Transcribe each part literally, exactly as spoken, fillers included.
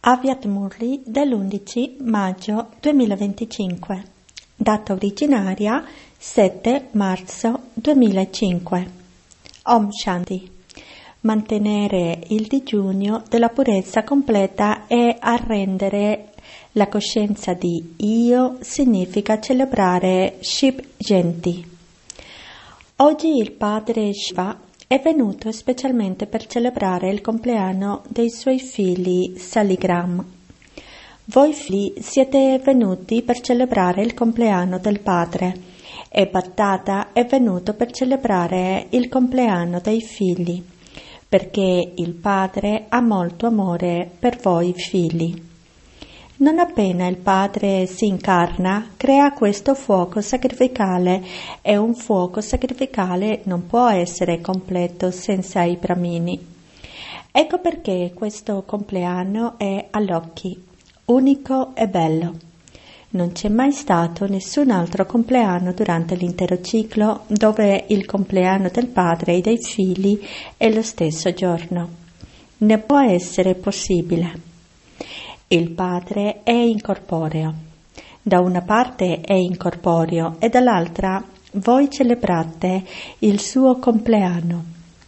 Aviat Murli dell'undici maggio duemilaventicinque, data originaria sette marzo duemilacinque. Om Shanti. Mantenere il digiuno della purezza completa e arrendere la coscienza di Io significa celebrare Shiv Jayanti. Oggi il padre Shiva è venuto specialmente per celebrare il compleanno dei suoi figli Saligram. Voi figli siete venuti per celebrare il compleanno del padre e Bhattata è venuto per celebrare il compleanno dei figli, perché il padre ha molto amore per voi figli. Non appena il padre si incarna, crea questo fuoco sacrificale e un fuoco sacrificale non può essere completo senza i Brahmini. Ecco perché questo compleanno è all'occhi, unico e bello. Non c'è mai stato nessun altro compleanno durante l'intero ciclo dove il compleanno del padre e dei figli è lo stesso giorno. Ne può essere possibile. Il padre è incorporeo. Da una parte è incorporeo e dall'altra voi celebrate il suo compleanno.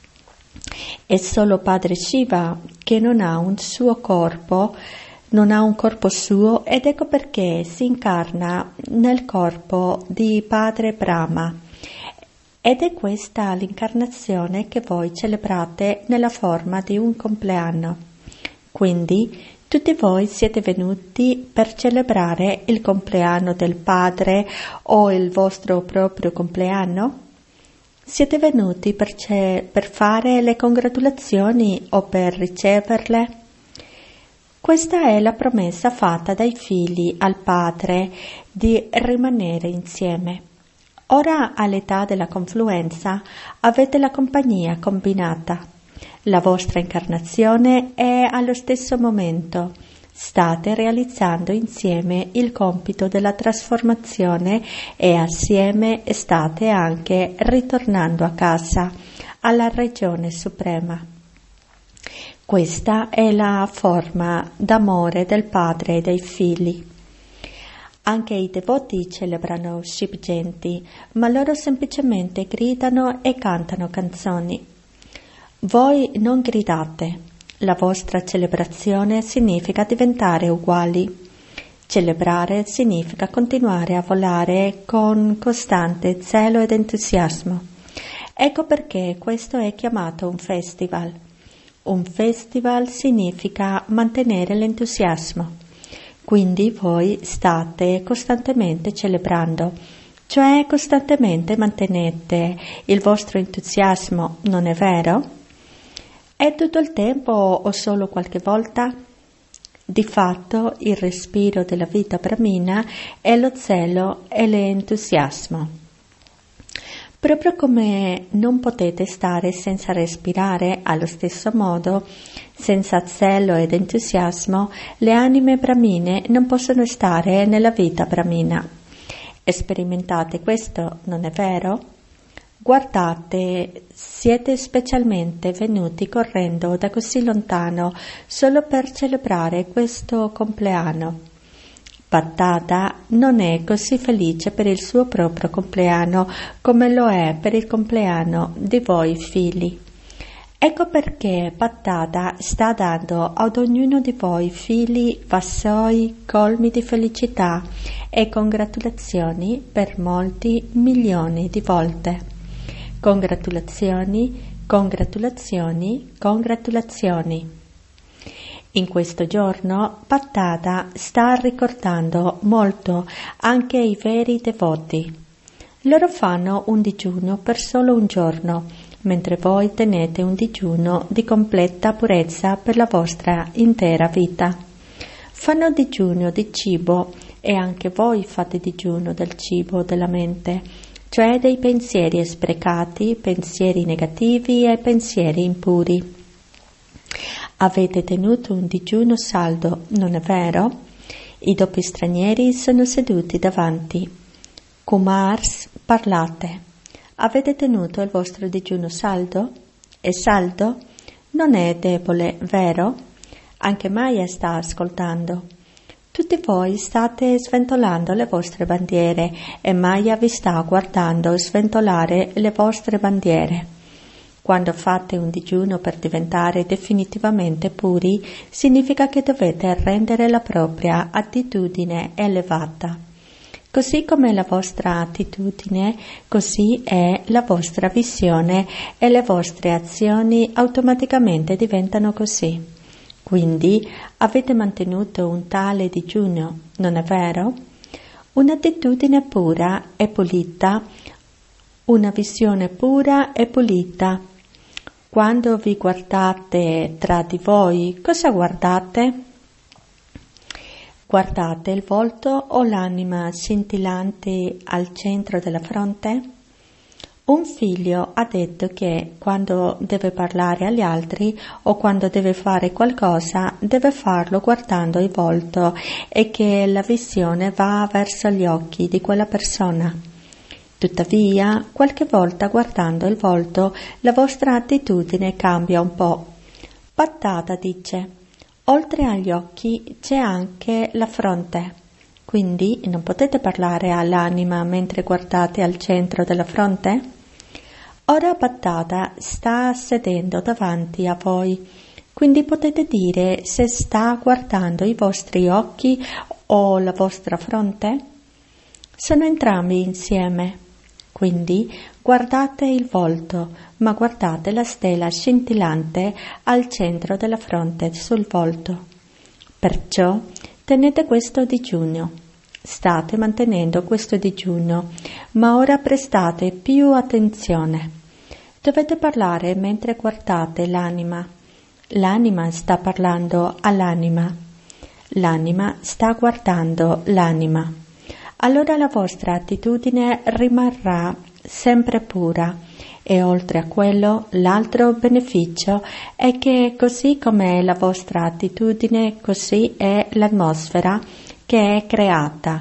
È solo padre Shiva che non ha un suo corpo, non ha un corpo suo ed ecco perché si incarna nel corpo di padre Brahma. Ed è questa l'incarnazione che voi celebrate nella forma di un compleanno. Quindi tutti voi siete venuti per celebrare il compleanno del padre o il vostro proprio compleanno? Siete venuti per, ce- per fare le congratulazioni o per riceverle? Questa è la promessa fatta dai figli al padre di rimanere insieme. Ora all'età della confluenza avete la compagnia combinata. La vostra incarnazione è allo stesso momento. State realizzando insieme il compito della trasformazione e assieme state anche ritornando a casa, alla regione suprema. Questa è la forma d'amore del padre e dei figli. Anche i devoti celebrano Shiv Jayanti, ma loro semplicemente gridano e cantano canzoni. Voi non gridate, la vostra celebrazione significa diventare uguali. Celebrare significa continuare a volare con costante zelo ed entusiasmo. Ecco perché questo è chiamato un festival. Un festival significa mantenere l'entusiasmo. Quindi voi state costantemente celebrando, cioè costantemente mantenete il vostro entusiasmo, non è vero? È tutto il tempo o solo qualche volta? Di fatto il respiro della vita brahmina è lo zelo e l'entusiasmo. Proprio come non potete stare senza respirare, allo stesso modo, senza zelo ed entusiasmo, le anime brahmine non possono stare nella vita brahmina. Sperimentate questo, non è vero? Guardate, siete specialmente venuti correndo da così lontano solo per celebrare questo compleanno. Bhattata non è così felice per il suo proprio compleanno come lo è per il compleanno di voi figli. Ecco perché Bhattata sta dando ad ognuno di voi figli vassoi colmi di felicità e congratulazioni per molti milioni di volte. Congratulazioni, congratulazioni, congratulazioni. In questo giorno Bhattata sta ricordando molto anche i veri devoti. Loro fanno un digiuno per solo un giorno, mentre voi tenete un digiuno di completa purezza per la vostra intera vita. Fanno digiuno di cibo e anche voi fate digiuno del cibo della mente, cioè dei pensieri sprecati, pensieri negativi e pensieri impuri. Avete tenuto un digiuno saldo, non è vero? I doppi stranieri sono seduti davanti. Kumars, parlate. Avete tenuto il vostro digiuno saldo? È saldo? Non è debole, vero? Anche Maya sta ascoltando. Tutti voi state sventolando le vostre bandiere e Maya vi sta guardando sventolare le vostre bandiere. Quando fate un digiuno per diventare definitivamente puri, significa che dovete rendere la propria attitudine elevata. Così come la vostra attitudine, così è la vostra visione e le vostre azioni automaticamente diventano così. Quindi avete mantenuto un tale digiuno, non è vero? Un'attitudine pura e pulita, una visione pura e pulita. Quando vi guardate tra di voi, cosa guardate? Guardate il volto o l'anima scintillante al centro della fronte? Un figlio ha detto che quando deve parlare agli altri o quando deve fare qualcosa deve farlo guardando il volto e che la visione va verso gli occhi di quella persona. Tuttavia, qualche volta guardando il volto la vostra attitudine cambia un po'. Pattata dice: oltre agli occhi c'è anche la fronte, quindi non potete parlare all'anima mentre guardate al centro della fronte? Ora Pattata sta sedendo davanti a voi, quindi potete dire se sta guardando i vostri occhi o la vostra fronte? Sono entrambi insieme, quindi guardate il volto, ma guardate la stella scintillante al centro della fronte sul volto. Perciò tenete questo digiuno. State mantenendo questo digiuno, ma ora prestate più attenzione. Dovete parlare mentre guardate l'anima. L'anima sta parlando all'anima. L'anima sta guardando l'anima. Allora la vostra attitudine rimarrà sempre pura e oltre a quello l'altro beneficio è che così come la vostra attitudine così è l'atmosfera che è creata.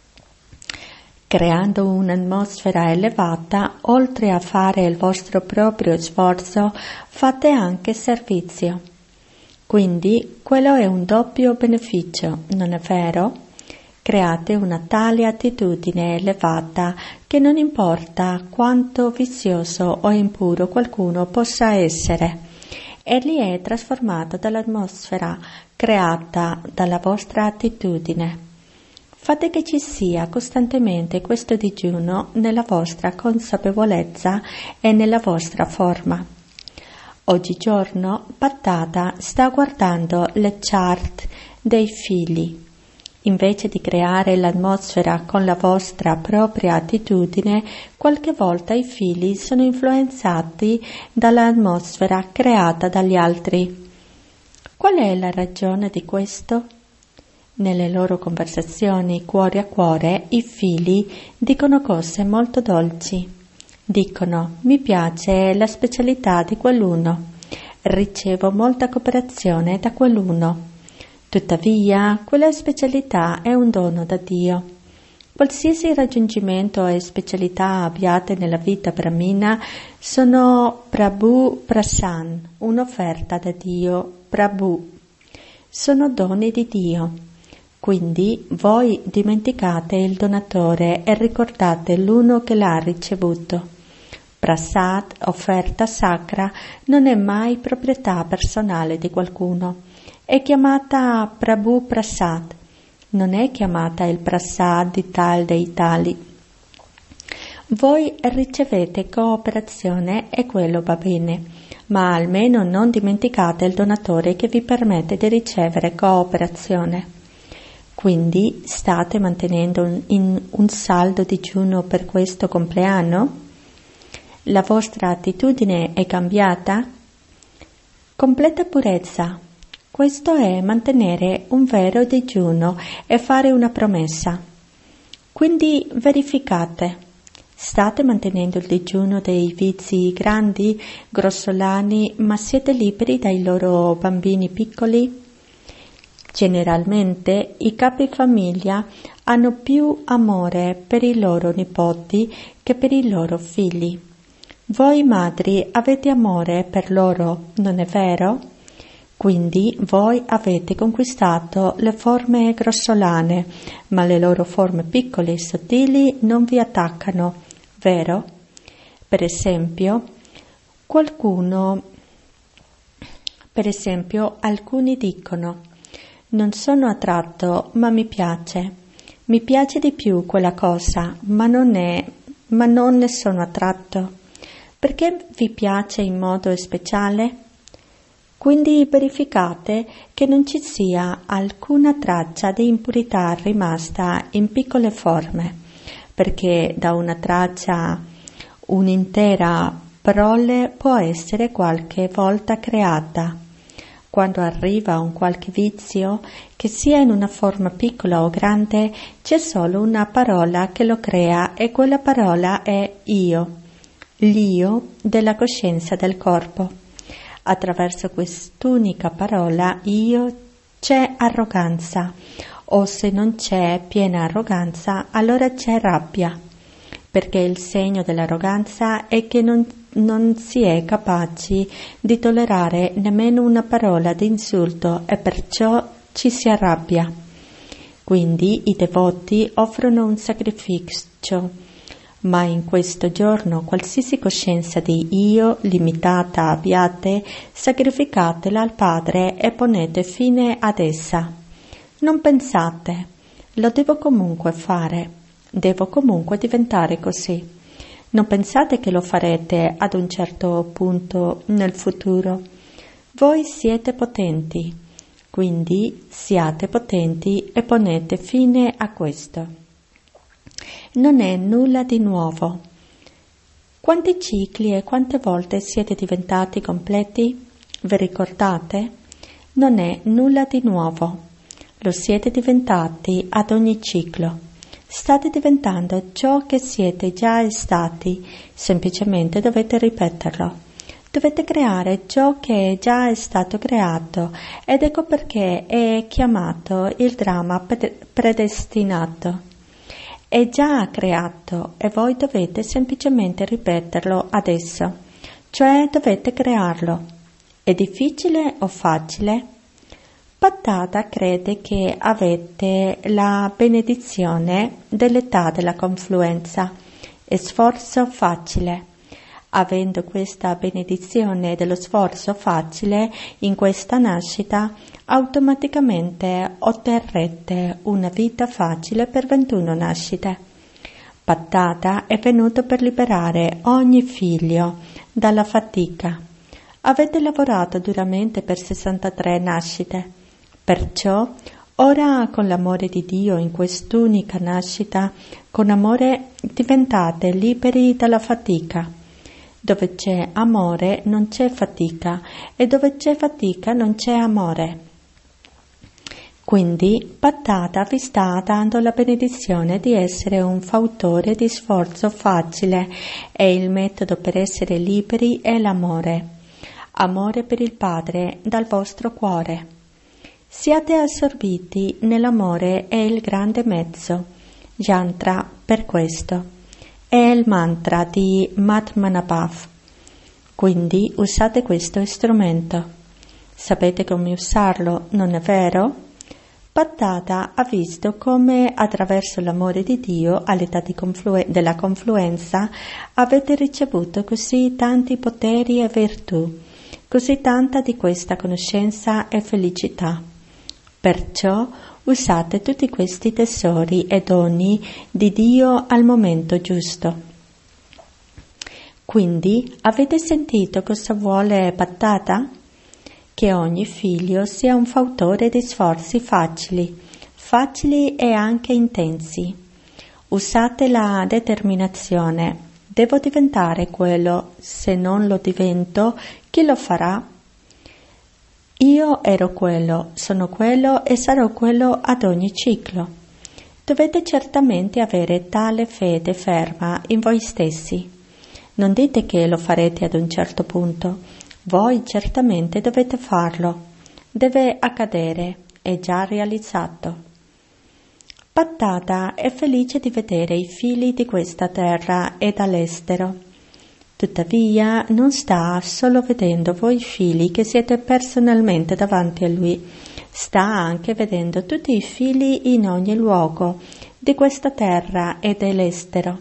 Creando un'atmosfera elevata, oltre a fare il vostro proprio sforzo, fate anche servizio. Quindi quello è un doppio beneficio, non è vero? Create una tale attitudine elevata che non importa quanto vizioso o impuro qualcuno possa essere, egli è trasformato dall'atmosfera creata dalla vostra attitudine. Fate che ci sia costantemente questo digiuno nella vostra consapevolezza e nella vostra forma. Oggigiorno Pattata sta guardando le chart dei figli. Invece di creare l'atmosfera con la vostra propria attitudine, qualche volta i figli sono influenzati dall'atmosfera creata dagli altri. Qual è la ragione di questo? Nelle loro conversazioni cuore a cuore i figli dicono cose molto dolci. Dicono: mi piace la specialità di quell'uno, ricevo molta cooperazione da quell'uno. Tuttavia, quella specialità è un dono da Dio. Qualsiasi raggiungimento e specialità abbiate nella vita brahmina sono Prabhu Prasan, un'offerta da Dio, Prabhu. Sono doni di Dio. Quindi voi dimenticate il donatore e ricordate l'uno che l'ha ricevuto. Prasad, offerta sacra, non è mai proprietà personale di qualcuno. È chiamata Prabhu Prasad, non è chiamata il Prasad di tal dei tali. Voi ricevete cooperazione e quello va bene, ma almeno non dimenticate il donatore che vi permette di ricevere cooperazione. Quindi state mantenendo un, in un saldo digiuno per questo compleanno? La vostra attitudine è cambiata? Completa purezza. Questo è mantenere un vero digiuno e fare una promessa. Quindi verificate. State mantenendo il digiuno dei vizi grandi, grossolani, ma siete liberi dai loro bambini piccoli? Generalmente i capifamiglia hanno più amore per i loro nipoti che per i loro figli. Voi madri avete amore per loro, non è vero? Quindi voi avete conquistato le forme grossolane, ma le loro forme piccole e sottili non vi attaccano, vero? Per esempio, qualcuno, per esempio, alcuni dicono: non sono attratto, ma mi piace. Mi piace di più quella cosa, ma non è, ma non ne sono attratto. Perché vi piace in modo speciale? Quindi verificate che non ci sia alcuna traccia di impurità rimasta in piccole forme, perché da una traccia un'intera prole può essere qualche volta creata. Quando arriva un qualche vizio, che sia in una forma piccola o grande, c'è solo una parola che lo crea e quella parola è io, l'io della coscienza del corpo. Attraverso quest'unica parola io c'è arroganza, o se non c'è piena arroganza, allora c'è rabbia, perché il segno dell'arroganza è che non, non si è capaci di tollerare nemmeno una parola di insulto e perciò ci si arrabbia. Quindi i devoti offrono un sacrificio, ma in questo giorno qualsiasi coscienza di io limitata abbiate, sacrificatela al Padre e ponete fine ad essa. Non pensate, lo devo comunque fare, devo comunque diventare così. Non pensate che lo farete ad un certo punto nel futuro. Voi siete potenti, quindi siate potenti e ponete fine a questo. Non è nulla di nuovo. Quanti cicli e quante volte siete diventati completi? Vi ricordate? Non è nulla di nuovo. Lo siete diventati ad ogni ciclo. State diventando ciò che siete già stati, semplicemente dovete ripeterlo. Dovete creare ciò che già è stato creato ed ecco perché è chiamato il dramma predestinato. È già creato e voi dovete semplicemente ripeterlo adesso, cioè dovete crearlo. È difficile o facile? Pattata crede che avete la benedizione dell'età della confluenza. È sforzo facile. Avendo questa benedizione dello sforzo facile in questa nascita, automaticamente otterrete una vita facile per ventuno nascite. Pattata è venuto per liberare ogni figlio dalla fatica. Avete lavorato duramente per sessantatré nascite. Perciò, ora con l'amore di Dio in quest'unica nascita, con amore diventate liberi dalla fatica. Dove c'è amore non c'è fatica e dove c'è fatica non c'è amore. Quindi Pattata vi sta dando la benedizione di essere un fautore di sforzo facile e il metodo per essere liberi è l'amore. Amore per il Padre dal vostro cuore. Siate assorbiti nell'amore è il grande mezzo. Yantra per questo. È il mantra di Matmanabhav. Quindi usate questo strumento. Sapete come usarlo, non è vero? Pattata ha visto come attraverso l'amore di Dio all'età di conflu- della confluenza avete ricevuto così tanti poteri e virtù, così tanta di questa conoscenza e felicità. Perciò usate tutti questi tesori e doni di Dio al momento giusto. Quindi avete sentito cosa vuole Pattata? Che ogni figlio sia un fautore di sforzi facili, facili e anche intensi. Usate la determinazione. Devo diventare quello, se non lo divento, chi lo farà? Io ero quello, sono quello e sarò quello ad ogni ciclo. Dovete certamente avere tale fede ferma in voi stessi. Non dite che lo farete ad un certo punto. Voi certamente dovete farlo. Deve accadere, è già realizzato. Pattata è felice di vedere i figli di questa terra e dall'estero. Tuttavia non sta solo vedendo voi figli che siete personalmente davanti a Lui, sta anche vedendo tutti i figli in ogni luogo di questa terra e dell'estero.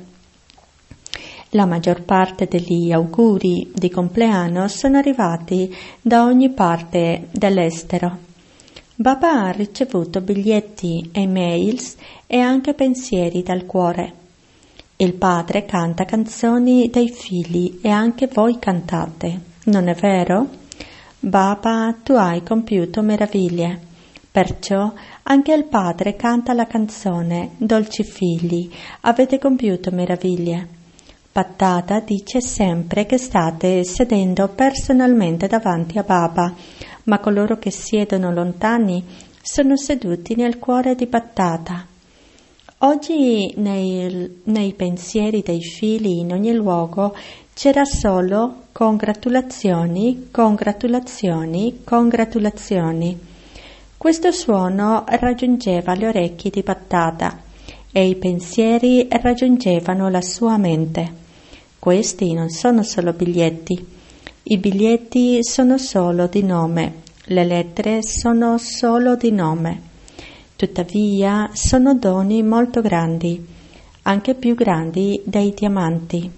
La maggior parte degli auguri di compleanno sono arrivati da ogni parte dell'estero. Baba ha ricevuto biglietti, emails e anche pensieri dal cuore. Il padre canta canzoni dei figli e anche voi cantate, non è vero? Baba, tu hai compiuto meraviglie. Perciò anche il padre canta la canzone, dolci figli, avete compiuto meraviglie. Pattata dice sempre che state sedendo personalmente davanti a Baba, ma coloro che siedono lontani sono seduti nel cuore di Pattata. Oggi nei, nei pensieri dei figli in ogni luogo c'era solo congratulazioni, congratulazioni, congratulazioni. Questo suono raggiungeva le orecchie di Pattata e i pensieri raggiungevano la sua mente. Questi non sono solo biglietti. I biglietti sono solo di nome, le lettere sono solo di nome. Tuttavia sono doni molto grandi, anche più grandi dei diamanti.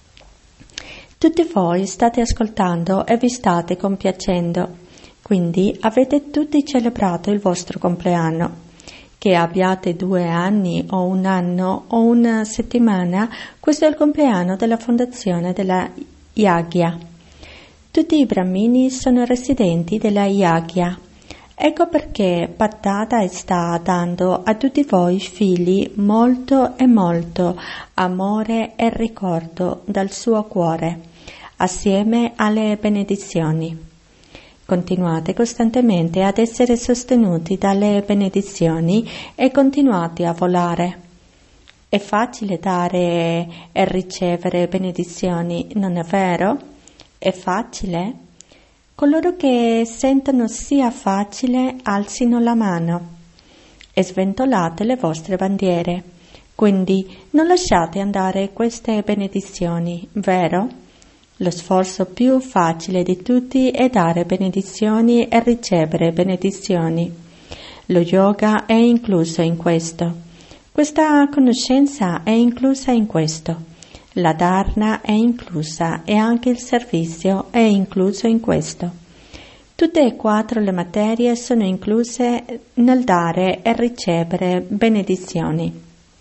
Tutti voi state ascoltando e vi state compiacendo, quindi avete tutti celebrato il vostro compleanno. Che abbiate due anni o un anno o una settimana, questo è il compleanno della fondazione della Yagya. Tutti i brahmini sono residenti della Yagya. Ecco perché Pattata sta dando a tutti voi figli molto e molto amore e ricordo dal suo cuore, assieme alle benedizioni. Continuate costantemente ad essere sostenuti dalle benedizioni e continuate a volare. È facile dare e ricevere benedizioni, non è vero? È facile? Coloro che sentono sia facile alzino la mano e sventolate le vostre bandiere. Quindi non lasciate andare queste benedizioni, vero? Lo sforzo più facile di tutti è dare benedizioni e ricevere benedizioni. Lo yoga è incluso in questo. Questa conoscenza è inclusa in questo. La dharana è inclusa e anche il servizio è incluso in questo. Tutte e quattro le materie sono incluse nel dare e ricevere benedizioni.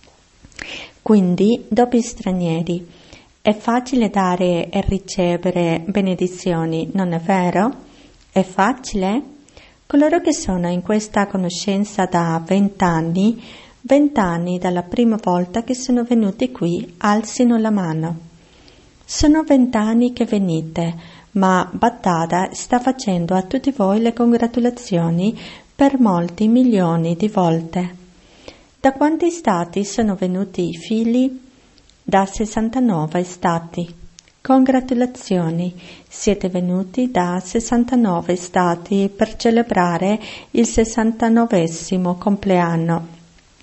Quindi, doppi stranieri, è facile dare e ricevere benedizioni, non è vero? È facile? Coloro che sono in questa conoscenza da vent'anni, vent'anni dalla prima volta che sono venuti qui, alzino la mano. Sono vent'anni che venite, ma Pattata sta facendo a tutti voi le congratulazioni per molti milioni di volte. Da quanti stati sono venuti i figli? Da sessantanove stati. Congratulazioni, siete venuti da sessantanove stati per celebrare il sessantanovesimo compleanno.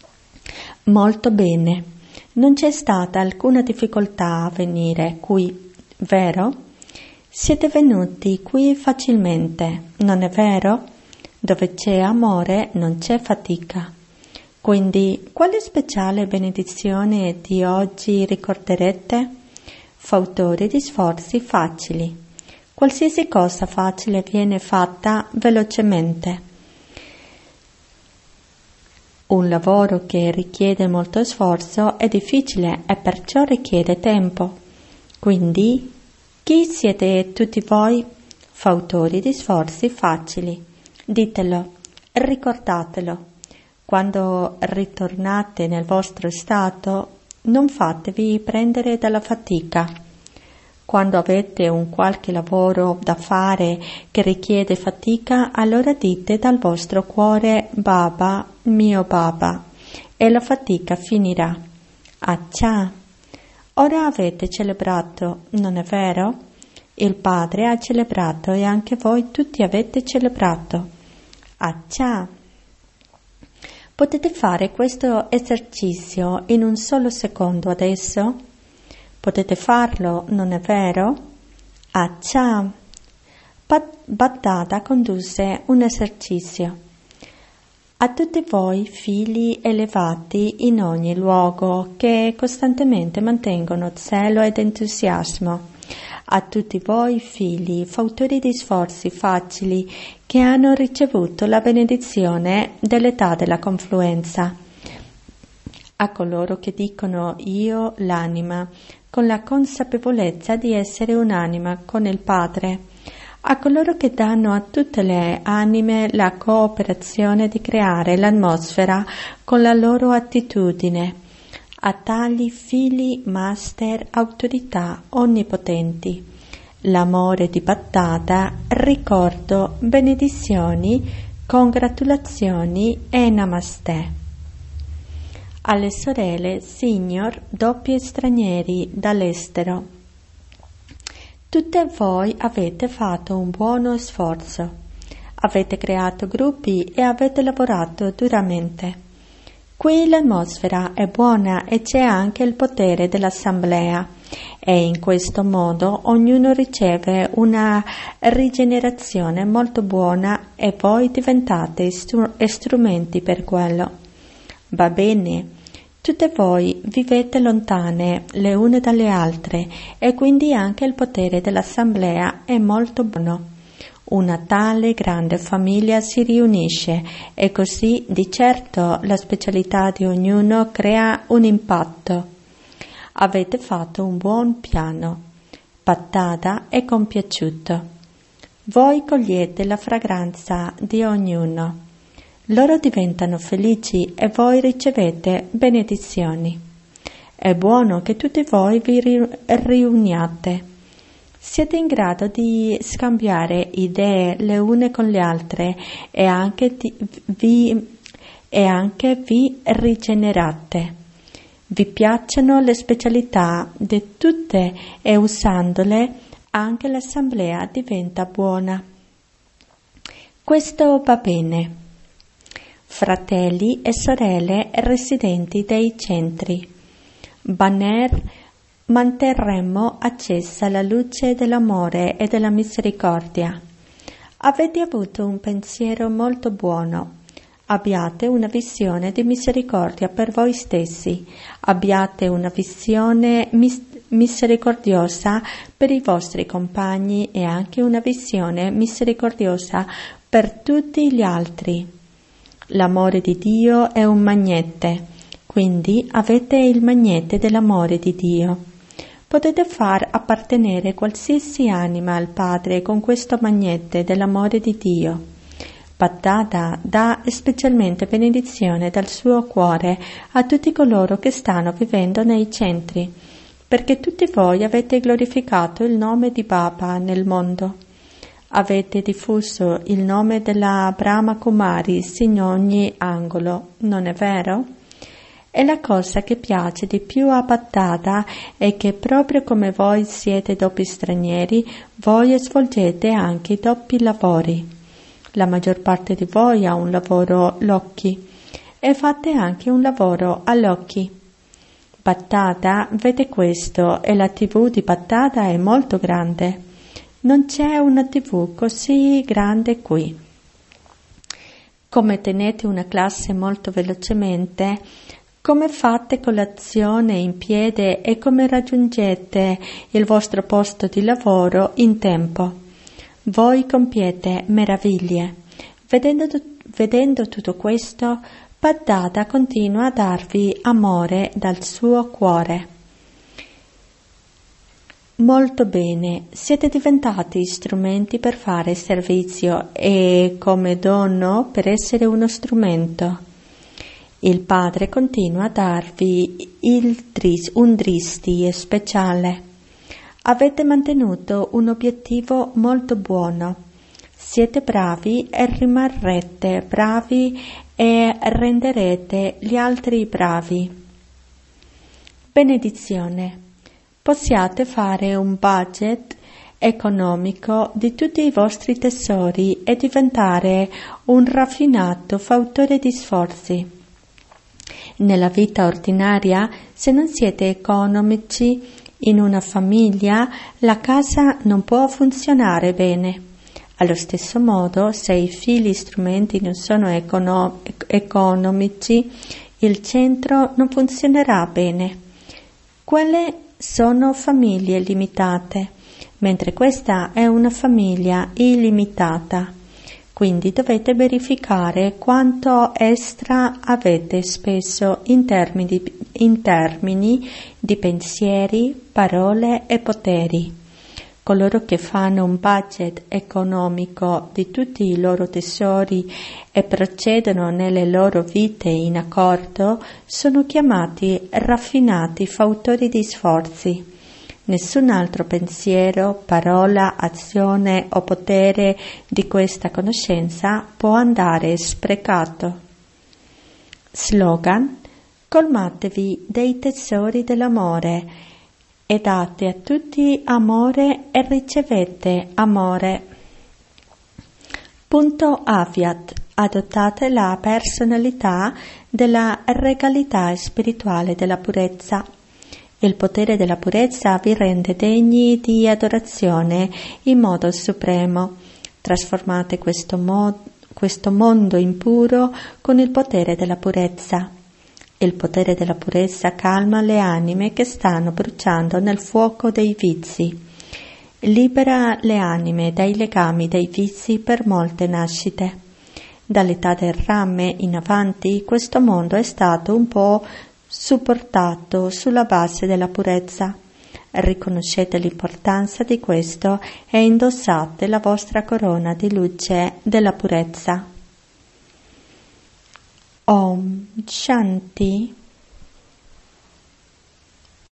Molto bene, non c'è stata alcuna difficoltà a venire qui, vero? Siete venuti qui facilmente, non è vero? Dove c'è amore non c'è fatica. Quindi, quale speciale benedizione di oggi ricorderete? Fautori di sforzi facili. Qualsiasi cosa facile viene fatta velocemente. Un lavoro che richiede molto sforzo è difficile e perciò richiede tempo. Quindi, chi siete tutti voi? Fautori di sforzi facili. Ditelo, ricordatelo. Quando ritornate nel vostro stato, non fatevi prendere dalla fatica. Quando avete un qualche lavoro da fare che richiede fatica, allora dite dal vostro cuore Baba, mio Baba, e la fatica finirà. Accia, ora avete celebrato, non è vero? Il Padre ha celebrato e anche voi tutti avete celebrato. Accia. Potete fare questo esercizio in un solo secondo adesso? Potete farlo, non è vero? Accia! Bhattacharya condusse un esercizio. A tutti voi figli elevati in ogni luogo che costantemente mantengono zelo ed entusiasmo, a tutti voi figli fautori di sforzi facili che hanno ricevuto la benedizione dell'età della confluenza, a coloro che dicono io l'anima con la consapevolezza di essere un'anima con il Padre, a coloro che danno a tutte le anime la cooperazione di creare l'atmosfera con la loro attitudine, a tali figli, master, autorità onnipotenti, l'amore di Bhattacharya, ricordo, benedizioni, congratulazioni e namaste. Alle sorelle, signor, doppi e stranieri dall'estero. Tutte voi avete fatto un buono sforzo, avete creato gruppi e avete lavorato duramente. Qui l'atmosfera è buona e c'è anche il potere dell'assemblea e in questo modo ognuno riceve una rigenerazione molto buona e voi diventate stru- strumenti per quello. Va bene. Tutte voi vivete lontane le une dalle altre e quindi anche il potere dell'assemblea è molto buono. Una tale grande famiglia si riunisce e così di certo la specialità di ognuno crea un impatto. Avete fatto un buon piano. Bhattacharya è compiaciuto. Voi cogliete la fragranza di ognuno. Loro diventano felici e voi ricevete benedizioni. È buono che tutti voi vi riuniate. Siete in grado di scambiare idee le une con le altre e anche, di, vi, e anche vi rigenerate. Vi piacciono le specialità di tutte e usandole anche l'assemblea diventa buona. Questo va bene. Fratelli e sorelle residenti dei centri. Banner, manterremo accesa la luce dell'amore e della misericordia. Avete avuto un pensiero molto buono. Abbiate una visione di misericordia per voi stessi. Abbiate una visione mis- misericordiosa per i vostri compagni e anche una visione misericordiosa per tutti gli altri. L'amore di Dio è un magnete, quindi avete il magnete dell'amore di Dio. Potete far appartenere qualsiasi anima al Padre con questo magnete dell'amore di Dio. Bhattacharya dà specialmente benedizione dal suo cuore a tutti coloro che stanno vivendo nei centri, perché tutti voi avete glorificato il nome di Baba nel mondo. Avete diffuso il nome della Brahma Kumaris in ogni angolo, non è vero? E la cosa che piace di più a Bhattacharya è che proprio come voi siete doppi stranieri, voi svolgete anche i doppi lavori. La maggior parte di voi ha un lavoro l'occhi e fate anche un lavoro all'occhi. Bhattacharya vede questo e la tivù di Bhattacharya è molto grande. Non c'è una tivù così grande qui. Come tenete una classe molto velocemente, come fate colazione in piedi e come raggiungete il vostro posto di lavoro in tempo. Voi compiete meraviglie. Vedendo, vedendo tutto questo, Bhattacharya continua a darvi amore dal suo cuore. Molto bene, siete diventati strumenti per fare servizio e come dono per essere uno strumento. Il Padre continua a darvi il dris, un dristi speciale. Avete mantenuto un obiettivo molto buono. Siete bravi e rimarrete bravi e renderete gli altri bravi. Benedizione. Possiate fare un budget economico di tutti i vostri tesori e diventare un raffinato fautore di sforzi. Nella vita ordinaria, se non siete economici, In una famiglia la casa non può funzionare bene. Allo stesso modo, se i figli strumenti non sono econo- economici, il centro non funzionerà bene. Quelle sono famiglie limitate, mentre questa è una famiglia illimitata. Quindi dovete verificare quanto extra avete speso in termini, in termini di pensieri, parole e poteri. Coloro che fanno un budget economico di tutti i loro tesori e procedono nelle loro vite in accordo sono chiamati raffinati fautori di sforzi. Nessun altro pensiero, parola, azione o potere di questa conoscenza può andare sprecato. Slogan: colmatevi dei tesori dell'amore e date a tutti amore e ricevete amore. Punto Aviat: adottate la personalità della regalità spirituale della purezza. Il potere della purezza vi rende degni di adorazione in modo supremo. Trasformate questo, mo- questo mondo impuro con il potere della purezza. Il potere della purezza calma le anime che stanno bruciando nel fuoco dei vizi. Libera le anime dai legami dei vizi per molte nascite. Dall'età del rame in avanti questo mondo è stato un po' supportato sulla base della purezza. Riconoscete l'importanza di questo e indossate la vostra corona di luce della purezza. Om Shanti.